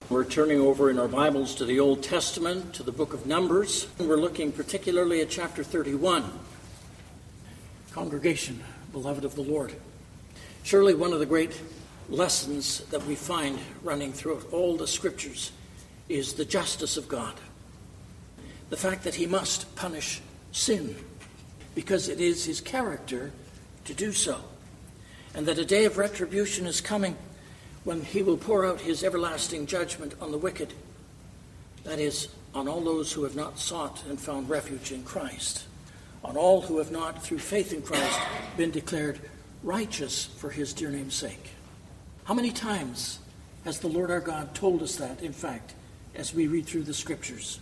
We're turning over in our Bibles to the Old Testament, to the book of Numbers. We're looking particularly at chapter 31. Congregation, beloved of the Lord. Surely one of the great lessons that we find running throughout all the scriptures is the justice of God. The fact that he must punish sin because it is his character to do so. And that a day of retribution is coming when he will pour out his everlasting judgment on the wicked. That is, on all those who have not sought and found refuge in Christ. On all who have not, through faith in Christ, been declared righteous for his dear name's sake. How many times has the Lord our God told us that, in fact, as we read through the scriptures?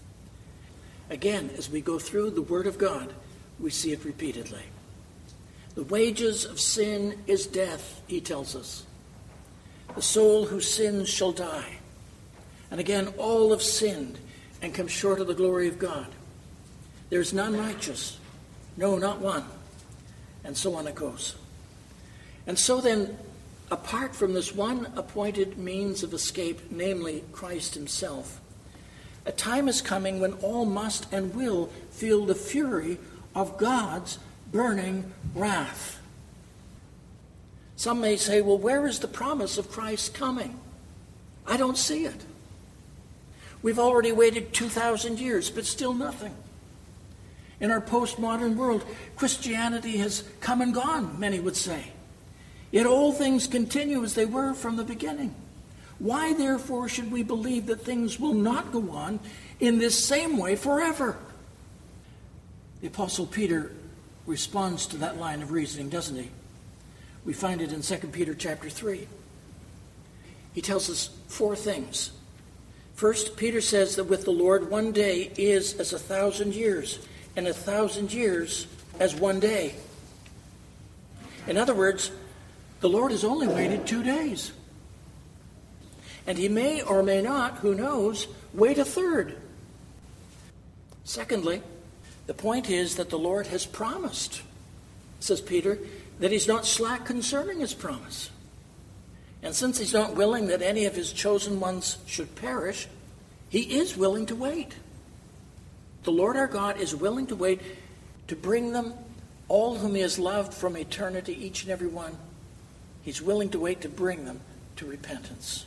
Again, as we go through the Word of God, we see it repeatedly. The wages of sin is death, he tells us. The soul who sins shall die. And again, all have sinned and come short of the glory of God. There is none righteous, no, not one. And so on it goes. And so then, apart from this one appointed means of escape, namely Christ himself, a time is coming when all must and will feel the fury of God's burning wrath. Some may say, well, where is the promise of Christ coming? I don't see it. We've already waited 2,000 years, but still nothing. In our postmodern world, Christianity has come and gone, many would say. Yet all things continue as they were from the beginning. Why, therefore, should we believe that things will not go on in this same way forever? The Apostle Peter responds to that line of reasoning, doesn't he? We find it in 2 Peter chapter 3. He tells us four things. First, Peter says that with the Lord, one day is as 1,000 years, and 1,000 years as one day. In other words, the Lord has only waited 2 days. And he may or may not, who knows, wait a third. Secondly, the point is that the Lord has promised, says Peter, that he's not slack concerning his promise. And since he's not willing that any of his chosen ones should perish, he is willing to wait. The Lord our God is willing to wait to bring them, all whom he has loved from eternity, each and every one. He's willing to wait to bring them to repentance.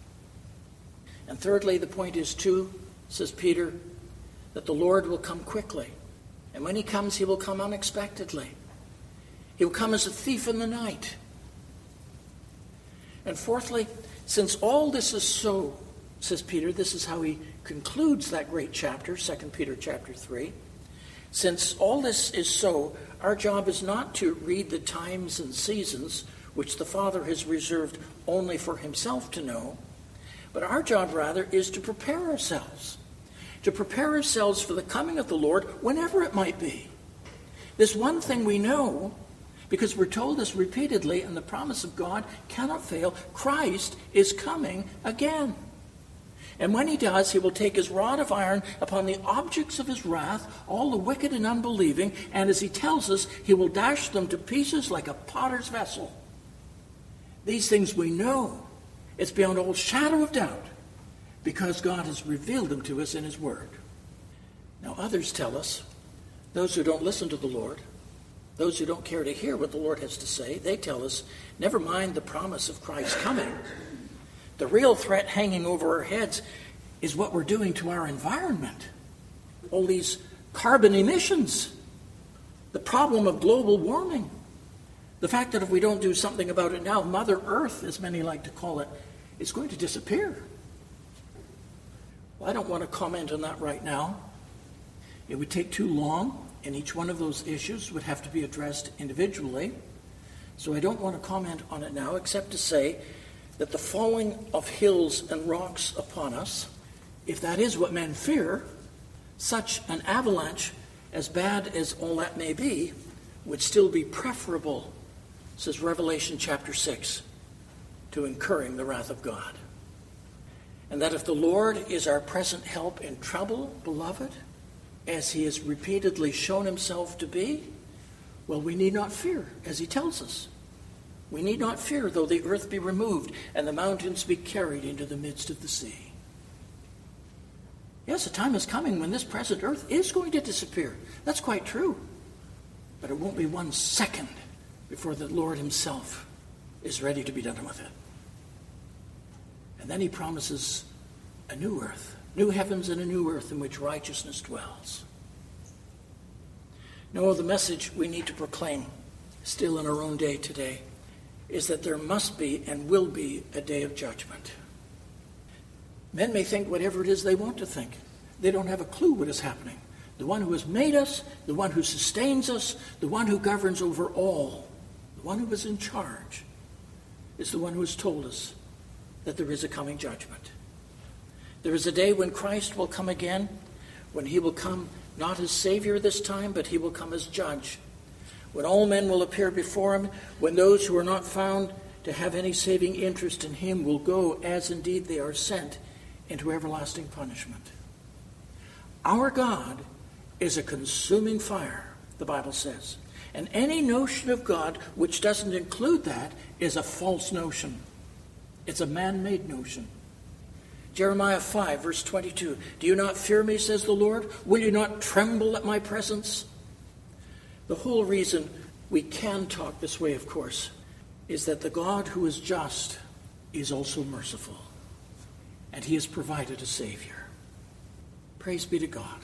And thirdly, the point is too, says Peter, that the Lord will come quickly. And when he comes, he will come unexpectedly. He will come as a thief in the night. And fourthly, since all this is so, says Peter, this is how he concludes that great chapter, 2 Peter chapter 3. Since all this is so, our job is not to read the times and seasons which the Father has reserved only for himself to know, but our job rather is to prepare ourselves. To prepare ourselves for the coming of the Lord whenever it might be. This one thing we know, because we're told this repeatedly, and the promise of God cannot fail, Christ is coming again. And when he does, he will take his rod of iron upon the objects of his wrath, all the wicked and unbelieving, and as he tells us, he will dash them to pieces like a potter's vessel. These things we know. It's beyond all shadow of doubt, because God has revealed them to us in his word. Now others tell us, those who don't listen to the Lord, those who don't care to hear what the Lord has to say, they tell us, never mind the promise of Christ coming. The real threat hanging over our heads is what we're doing to our environment. All these carbon emissions, the problem of global warming, the fact that if we don't do something about it now, Mother Earth, as many like to call it, is going to disappear. Well, I don't want to comment on that right now. It would take too long, and each one of those issues would have to be addressed individually. So I don't want to comment on it now, except to say that the falling of hills and rocks upon us, if that is what men fear, such an avalanche, as bad as all that may be, would still be preferable, says Revelation chapter 6, to incurring the wrath of God. And that if the Lord is our present help in trouble, beloved, as he has repeatedly shown himself to be, well, we need not fear, as he tells us. We need not fear, though the earth be removed and the mountains be carried into the midst of the sea. Yes, a time is coming when this present earth is going to disappear. That's quite true. But it won't be 1 second before the Lord himself is ready to be done with it. And then he promises a new earth, new heavens and a new earth in which righteousness dwells. No, the message we need to proclaim still in our own day today is that there must be and will be a day of judgment. Men may think whatever it is they want to think. They don't have a clue what is happening. The one who has made us, the one who sustains us, the one who governs over all, the one who is in charge, is the one who has told us that there is a coming judgment. There is a day when Christ will come again, when he will come not as Savior this time, but he will come as Judge. When all men will appear before him, when those who are not found to have any saving interest in him will go, as indeed they are sent, into everlasting punishment. Our God is a consuming fire, the Bible says. And any notion of God which doesn't include that is a false notion. It's a man-made notion. Jeremiah 5, verse 22. Do you not fear me, says the Lord? Will you not tremble at my presence? The whole reason we can talk this way, of course, is that the God who is just is also merciful. And he has provided a Savior. Praise be to God.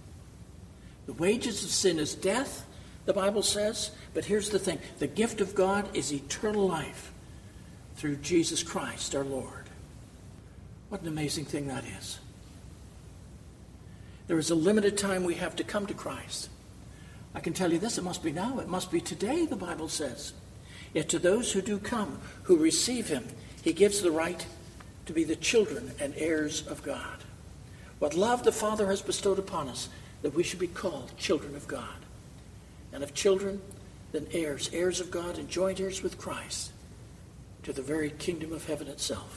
The wages of sin is death, the Bible says. But here's the thing. The gift of God is eternal life through Jesus Christ our Lord. What an amazing thing that is. There is a limited time we have to come to Christ. I can tell you this, it must be now. It must be today, the Bible says. Yet to those who do come, who receive him, he gives the right to be the children and heirs of God. What love the Father has bestowed upon us, that we should be called children of God. And if children, then heirs, heirs of God and joint heirs with Christ, to the very kingdom of heaven itself.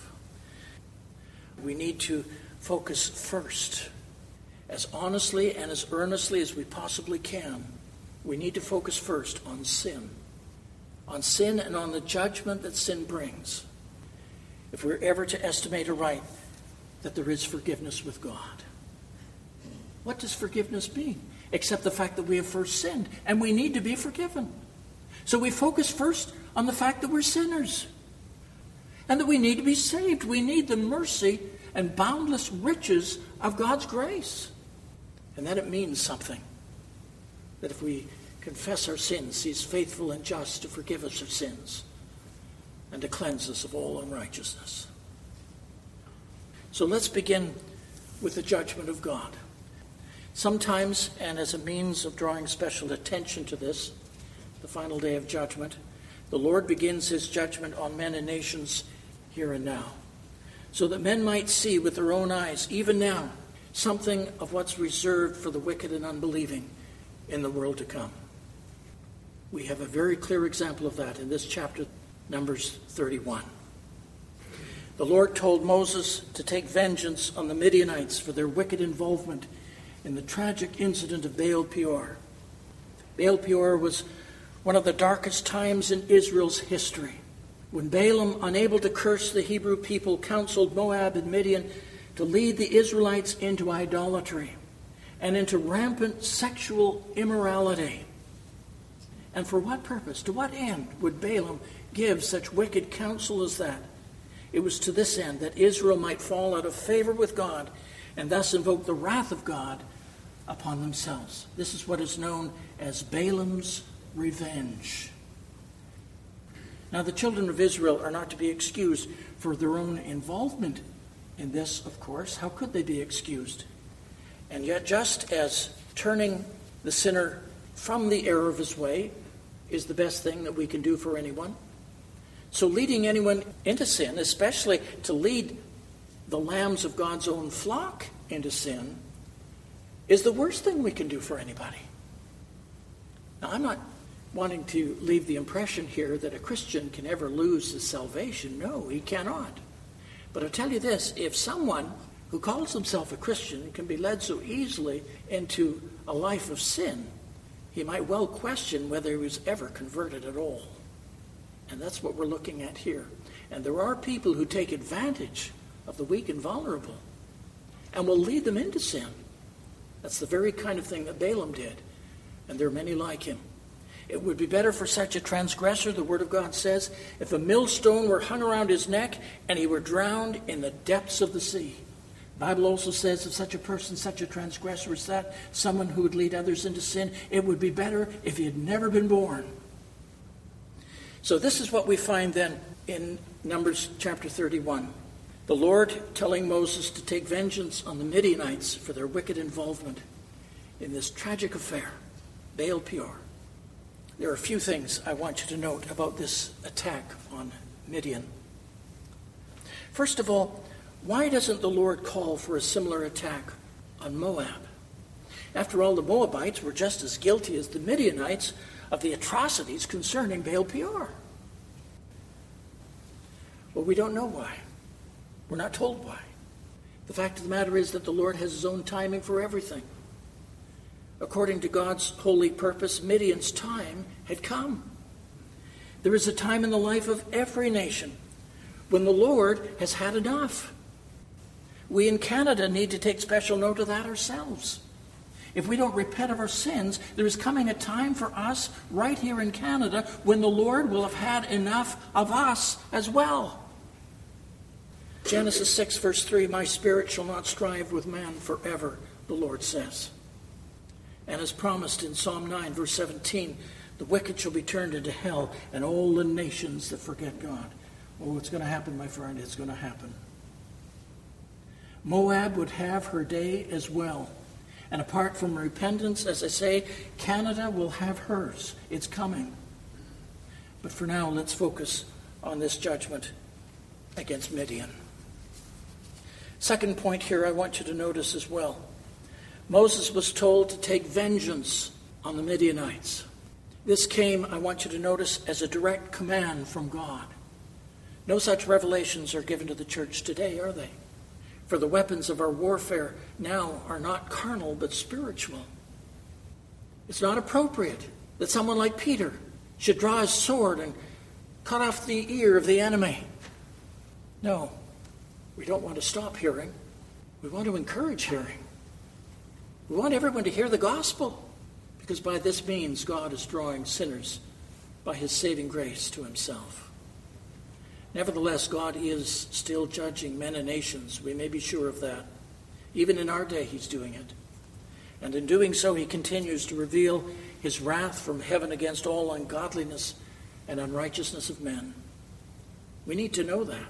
We need to focus first, as honestly and as earnestly as we possibly can. We need to focus first on sin and on the judgment that sin brings. If we're ever to estimate aright that there is forgiveness with God. What does forgiveness mean? Except the fact that we have first sinned and we need to be forgiven. So we focus first on the fact that we're sinners and that we need to be saved. We need the mercy and boundless riches of God's grace. And then it means something. That if we confess our sins, he is faithful and just to forgive us our sins and to cleanse us of all unrighteousness. So let's begin with the judgment of God. Sometimes, and as a means of drawing special attention to this, the final day of judgment, the Lord begins his judgment on men and nations here and now, so that men might see with their own eyes, even now, something of what's reserved for the wicked and unbelieving in the world to come. We have a very clear example of that in this chapter, Numbers 31. The Lord told Moses to take vengeance on the Midianites for their wicked involvement in the tragic incident of Baal Peor. Baal Peor was one of the darkest times in Israel's history, when Balaam, unable to curse the Hebrew people, counseled Moab and Midian to lead the Israelites into idolatry and into rampant sexual immorality. And for what purpose, to what end would Balaam give such wicked counsel as that? It was to this end, that Israel might fall out of favor with God and thus invoke the wrath of God upon themselves. This is what is known as Balaam's revenge. Now, the children of Israel are not to be excused for their own involvement in this, of course. How could they be excused? And yet, just as turning the sinner from the error of his way is the best thing that we can do for anyone, so leading anyone into sin, especially to lead the lambs of God's own flock into sin, is the worst thing we can do for anybody. Now, I'm not wanting to leave the impression here that a Christian can ever lose his salvation. No, he cannot. But I'll tell you this, if someone who calls himself a Christian can be led so easily into a life of sin, he might well question whether he was ever converted at all. And that's what we're looking at here. And there are people who take advantage of the weak and vulnerable and will lead them into sin. That's the very kind of thing that Balaam did. And there are many like him. It would be better for such a transgressor, the Word of God says, if a millstone were hung around his neck and he were drowned in the depths of the sea. The Bible also says of such a person, such a transgressor as that, someone who would lead others into sin, it would be better if he had never been born. So this is what we find then in Numbers chapter 31. The Lord telling Moses to take vengeance on the Midianites for their wicked involvement in this tragic affair, Baal Peor. There are a few things I want you to note about this attack on Midian. First of all, why doesn't the Lord call for a similar attack on Moab? After all, the Moabites were just as guilty as the Midianites of the atrocities concerning Baal Peor. Well, we don't know why. We're not told why. The fact of the matter is that the Lord has his own timing for everything. According to God's holy purpose, Midian's time had come. There is a time in the life of every nation when the Lord has had enough. We in Canada need to take special note of that ourselves. If we don't repent of our sins, there is coming a time for us right here in Canada when the Lord will have had enough of us as well. Genesis 6 verse 3, my spirit shall not strive with man forever, the Lord says. And as promised in Psalm 9 verse 17, the wicked shall be turned into hell and all the nations that forget God. Oh, it's going to happen, my friend. It's going to happen. Moab would have her day as well. And apart from repentance, as I say, Canada will have hers. It's coming. But for now, let's focus on this judgment against Midian. Second point here I want you to notice as well. Moses was told to take vengeance on the Midianites. This came, I want you to notice, as a direct command from God. No such revelations are given to the church today, are they? For the weapons of our warfare now are not carnal, but spiritual. It's not appropriate that someone like Peter should draw his sword and cut off the ear of the enemy. No, we don't want to stop hearing. We want to encourage hearing. We want everyone to hear the gospel, because by this means God is drawing sinners by his saving grace to himself. Nevertheless, God is still judging men and nations. We may be sure of that. Even in our day, he's doing it. And in doing so, he continues to reveal his wrath from heaven against all ungodliness and unrighteousness of men. We need to know that.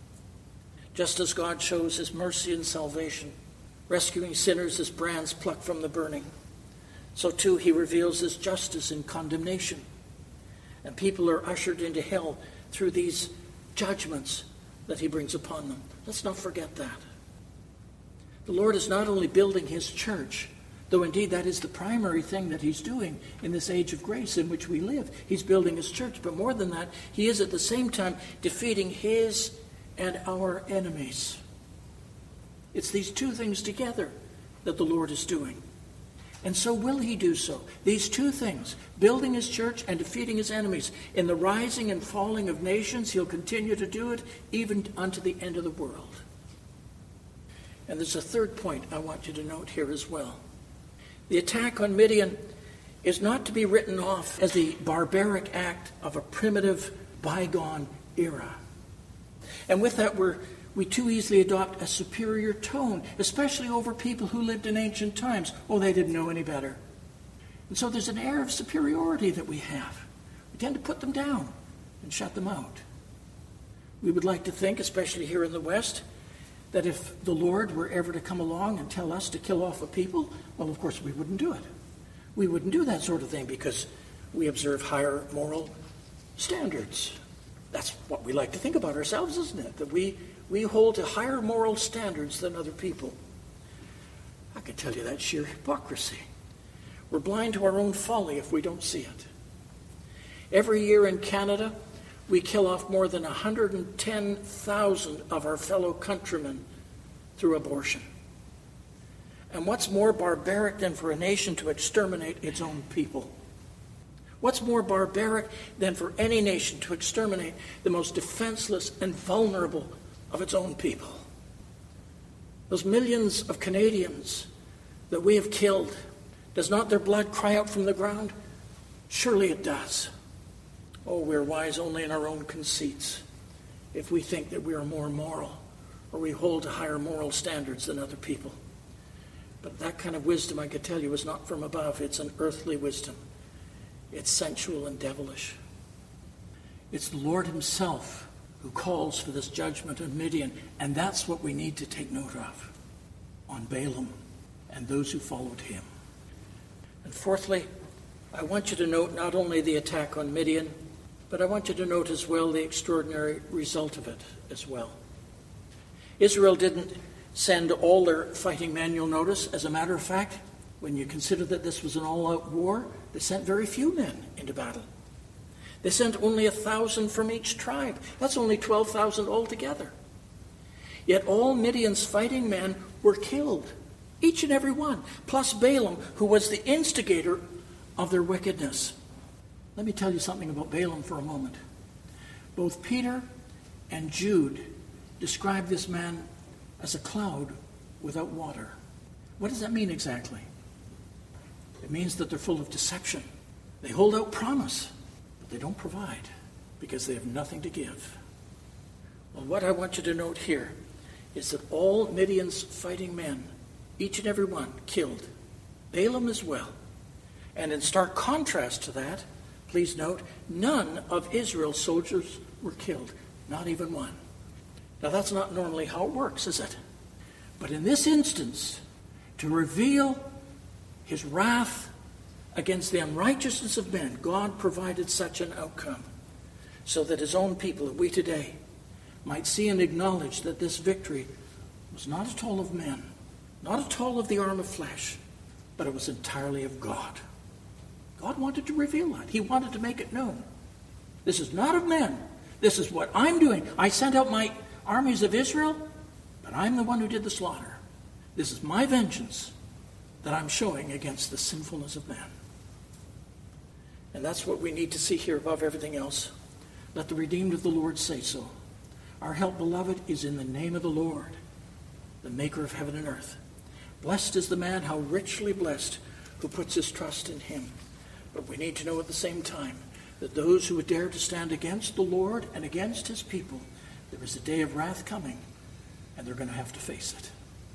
Just as God shows his mercy and salvation, rescuing sinners as brands plucked from the burning, so too he reveals his justice in condemnation. And people are ushered into hell through these judgments that he brings upon them. Let's not forget that. The Lord is not only building his church, though indeed that is the primary thing that he's doing in this age of grace in which we live. He's building his church, but more than that, he is at the same time defeating his and our enemies. It's these two things together that the Lord is doing. And so will he do so. These two things, building his church and defeating his enemies. In the rising and falling of nations, he'll continue to do it even unto the end of the world. And there's a third point I want you to note here as well. The attack on Midian is not to be written off as the barbaric act of a primitive, bygone era. And with that, we too easily adopt a superior tone, especially over people who lived in ancient times. Oh, they didn't know any better. And so there's an air of superiority that we have. We tend to put them down and shut them out. We would like to think, especially here in the West, that if the Lord were ever to come along and tell us to kill off a people, well, of course, we wouldn't do it. We wouldn't do that sort of thing because we observe higher moral standards. That's what we like to think about ourselves, isn't it? That we hold to higher moral standards than other people. I can tell you that's sheer hypocrisy. We're blind to our own folly if we don't see it. Every year in Canada, we kill off more than 110,000 of our fellow countrymen through abortion. And what's more barbaric than for a nation to exterminate its own people? What's more barbaric than for any nation to exterminate the most defenseless and vulnerable of its own people? Those millions of Canadians that we have killed, does not their blood cry out from the ground? Surely it does. Oh, we're wise only in our own conceits if we think that we are more moral or we hold to higher moral standards than other people. But that kind of wisdom, I could tell you, is not from above. It's an earthly wisdom. It's sensual and devilish. It's the Lord himself who calls for this judgment of Midian, and that's what we need to take note of on Balaam and those who followed him. And fourthly, I want you to note not only the attack on Midian, but I want you to note as well the extraordinary result of it as well. Israel didn't send all their fighting men, you'll notice. As a matter of fact, when you consider that this was an all-out war, they sent very few men into battle. They sent only 1,000 from each tribe. That's only 12,000 altogether. Yet all Midian's fighting men were killed, each and every one, plus Balaam, who was the instigator of their wickedness. Let me tell you something about Balaam for a moment. Both Peter and Jude describe this man as a cloud without water. What does that mean exactly? It means that they're full of deception. They hold out promise, but they don't provide because they have nothing to give. Well, what I want you to note here is that all Midian's fighting men, each and every one, killed. Balaam as well. And in stark contrast to that, please note, none of Israel's soldiers were killed, not even one. Now that's not normally how it works, is it? But in this instance, to reveal his wrath against the unrighteousness of men, God provided such an outcome so that his own people, we today, might see and acknowledge that this victory was not at all of men, not at all of the arm of flesh, but it was entirely of God. God wanted to reveal that. He wanted to make it known. This is not of men. This is what I'm doing. I sent out my armies of Israel, but I'm the one who did the slaughter. This is my vengeance that I'm showing against the sinfulness of man. And that's what we need to see here above everything else. Let the redeemed of the Lord say so. Our help, beloved, is in the name of the Lord, the maker of heaven and earth. Blessed is the man, how richly blessed, who puts his trust in him. But we need to know at the same time that those who would dare to stand against the Lord and against his people, there is a day of wrath coming, and they're going to have to face it.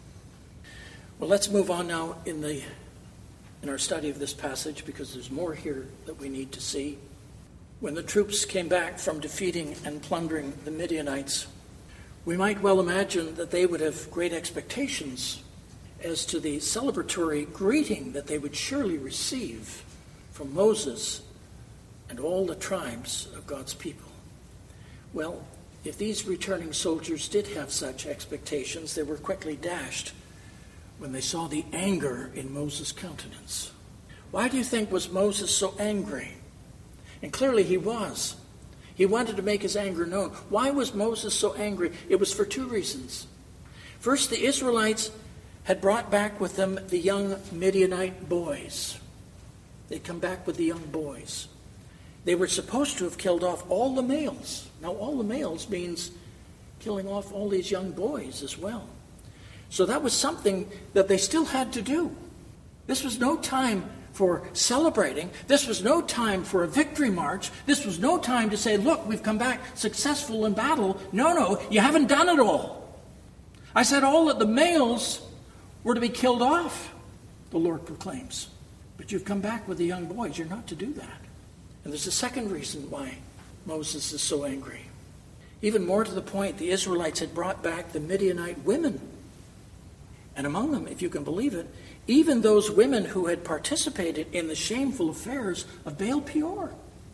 Well, let's move on now in our study of this passage, because there's more here that we need to see. When the troops came back from defeating and plundering the Midianites, we might well imagine that they would have great expectations as to the celebratory greeting that they would surely receive from Moses and all the tribes of God's people. Well, if these returning soldiers did have such expectations, they were quickly dashed when they saw the anger in Moses' countenance. Why do you think was Moses so angry? And clearly he was. He wanted to make his anger known. Why was Moses so angry? It was for two reasons. First, the Israelites had brought back with them the young Midianite boys. They'd come back with the young boys. They were supposed to have killed off all the males. Now, all the males means killing off all these young boys as well. So that was something that they still had to do. This was no time for celebrating. This was no time for a victory march. This was no time to say, look, we've come back successful in battle. No, you haven't done it all. I said all that the males were to be killed off, the Lord proclaims. But you've come back with the young boys. You're not to do that. And there's a second reason why Moses is so angry. Even more to the point, the Israelites had brought back the Midianite women. And among them, if you can believe it, even those women who had participated in the shameful affairs of Baal Peor.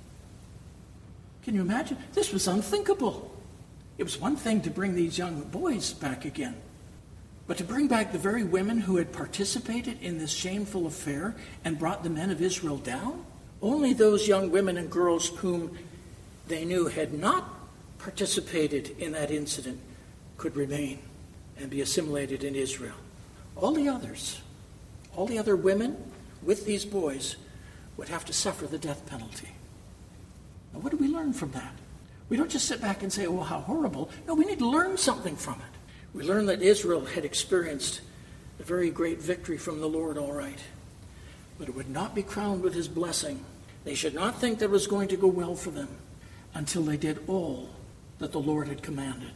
Can you imagine? This was unthinkable. It was one thing to bring these young boys back again, but to bring back the very women who had participated in this shameful affair and brought the men of Israel down? Only those young women and girls whom they knew had not participated in that incident could remain and be assimilated in All the other women with these boys would have to suffer the death penalty. Now, what do we learn from that? We don't just sit back and say, oh, how horrible. No, we need to learn something from it. We learn that Israel had experienced a very great victory from the Lord, all right. But it would not be crowned with his blessing. They should not think that it was going to go well for them until they did all that the Lord had commanded.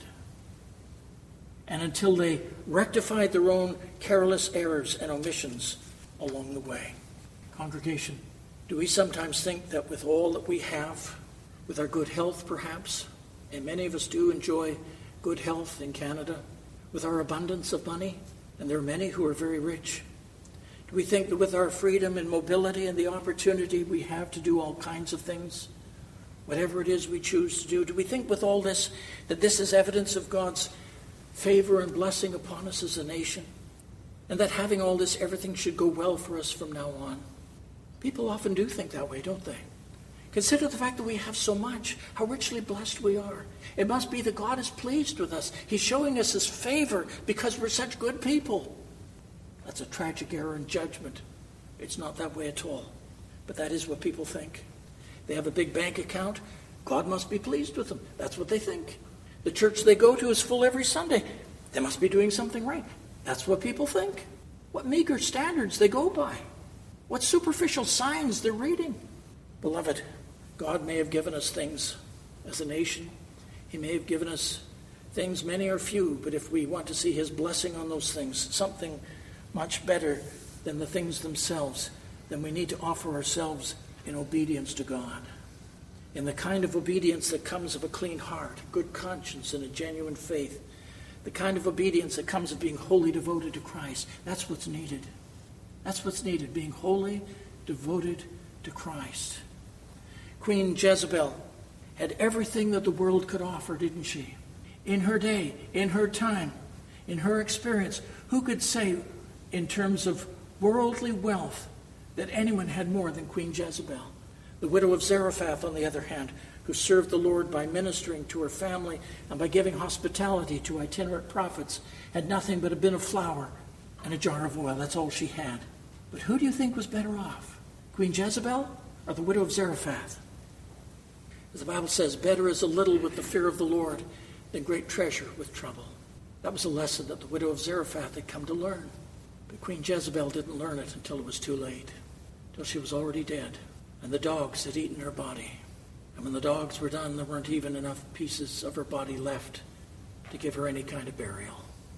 And until they rectified their own careless errors and omissions along the way. Congregation, do we sometimes think that with all that we have, with our good health perhaps, and many of us do enjoy good health in Canada, with our abundance of money, and there are many who are very rich, do we think that with our freedom and mobility and the opportunity we have to do all kinds of things, whatever it is we choose to do we think with all this that this is evidence of God's favor and blessing upon us as a nation, and that having all this, everything should go well for us from now on? People often do think that way, don't they? Consider the fact that we have so much, how richly blessed we are. It must be that God is pleased with us. He's showing us his favor because we're such good people. That's a tragic error in judgment. It's not that way at all. But that is what people think. They have a big bank account. God must be pleased with them. That's what they think. The church they go to is full every Sunday. They must be doing something right. That's what people think. What meager standards they go by. What superficial signs they're reading. Beloved, God may have given us things as a nation. He may have given us things, many or few, but if we want to see his blessing on those things, something much better than the things themselves, then we need to offer ourselves in obedience to God. In the kind of obedience that comes of a clean heart, good conscience, and a genuine faith. The kind of obedience that comes of being wholly devoted to Christ. That's what's needed. That's what's needed, being wholly devoted to Christ. Queen Jezebel had everything that the world could offer, didn't she? In her day, in her time, in her experience, who could say in terms of worldly wealth that anyone had more than Queen Jezebel? The widow of Zarephath, on the other hand, who served the Lord by ministering to her family and by giving hospitality to itinerant prophets, had nothing but a bin of flour and a jar of oil. That's all she had. But who do you think was better off? Queen Jezebel or the widow of Zarephath? As the Bible says, better is a little with the fear of the Lord than great treasure with trouble. That was a lesson that the widow of Zarephath had come to learn. But Queen Jezebel didn't learn it until it was too late, until she was already dead, and the dogs had eaten her body. And when the dogs were done, there weren't even enough pieces of her body left to give her any kind of burial.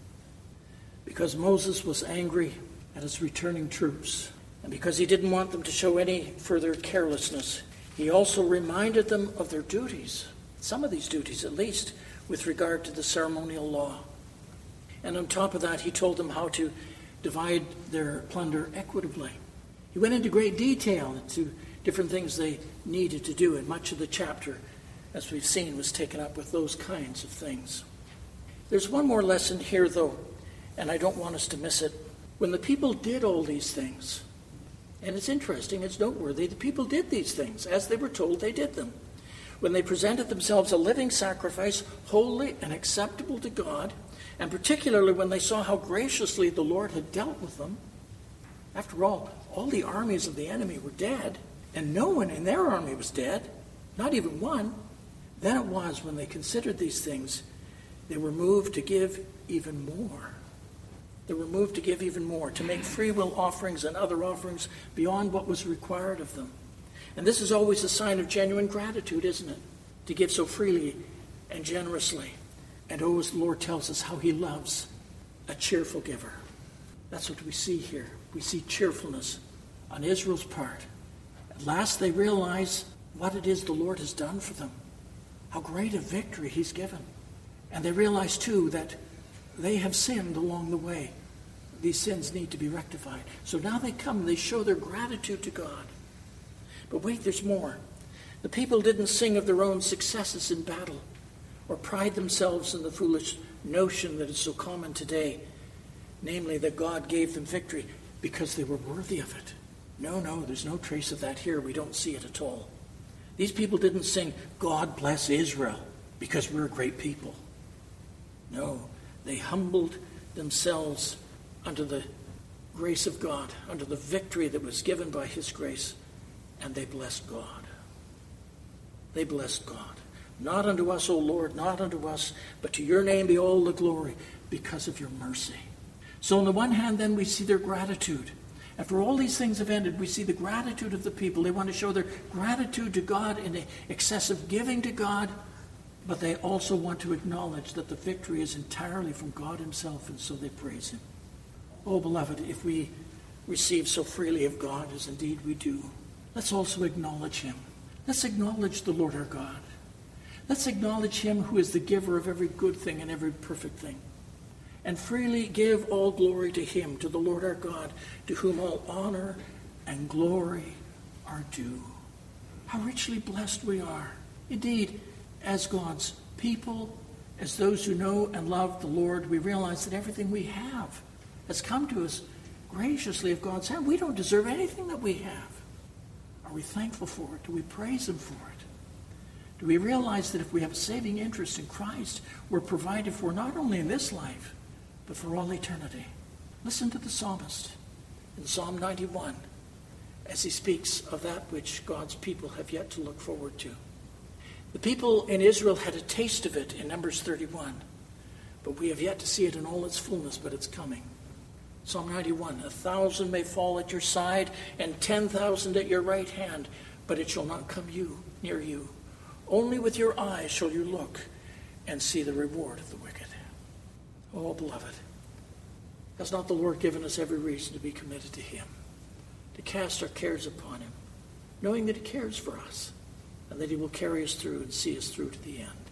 Because Moses was angry at his returning troops, and because he didn't want them to show any further carelessness, he also reminded them of their duties, some of these duties at least, with regard to the ceremonial law. And on top of that, he told them how to divide their plunder equitably. He went into great detail into different things they needed to do, and much of the chapter, as we've seen, was taken up with those kinds of things. There's one more lesson here, though, and I don't want us to miss it. When the people did all these things, and it's interesting, it's noteworthy, the people did these things. As they were told, they did them. When they presented themselves a living sacrifice, holy and acceptable to God, and particularly when they saw how graciously the Lord had dealt with them. After all the armies of the enemy were dead, and no one in their army was dead, not even one. Then it was when they considered these things, they were moved to give even more. They were moved to give even more, to make free will offerings and other offerings beyond what was required of them. And this is always a sign of genuine gratitude, isn't it? To give so freely and generously. And as the Lord tells us how he loves a cheerful giver. That's what we see here. We see cheerfulness on Israel's part. At last they realize what it is the Lord has done for them. How great a victory he's given. And they realize too that they have sinned along the way. These sins need to be rectified. So now they come and they show their gratitude to God. But wait, there's more. The people didn't sing of their own successes in battle or pride themselves in the foolish notion that is so common today, namely that God gave them victory because they were worthy of it. No, there's no trace of that here. We don't see it at all. These people didn't sing, God bless Israel, because we're a great people. No, they humbled themselves under the grace of God, under the victory that was given by his grace and they blessed God. They blessed God. Not unto us, O Lord, not unto us, but to your name be all the glory because of your mercy. So on the one hand, then, we see their gratitude. After all these things have ended, we see the gratitude of the people. They want to show their gratitude to God in the excessive giving to God, but they also want to acknowledge that the victory is entirely from God himself, and so they praise him. Oh, beloved, if we receive so freely of God, as indeed we do, let's also acknowledge him. Let's acknowledge the Lord our God. Let's acknowledge him who is the giver of every good thing and every perfect thing. And freely give all glory to him, to the Lord our God, to whom all honor and glory are due. How richly blessed we are. Indeed, as God's people, as those who know and love the Lord, we realize that everything we have has come to us graciously of God's hand. We don't deserve anything that we have. Are we thankful for it? Do we praise him for it? Do we realize that if we have a saving interest in Christ, we're provided for not only in this life, but for all eternity? Listen to the psalmist in Psalm 91 as he speaks of that which God's people have yet to look forward to. The people in Israel had a taste of it in Numbers 31, but we have yet to see it in all its fullness, but it's coming. Psalm 91, 1,000 may fall at your side and 10,000 at your right hand, but it shall not come near you. Only with your eyes shall you look and see the reward of the wicked. Oh, beloved, has not the Lord given us every reason to be committed to him, to cast our cares upon him, knowing that he cares for us and that he will carry us through and see us through to the end?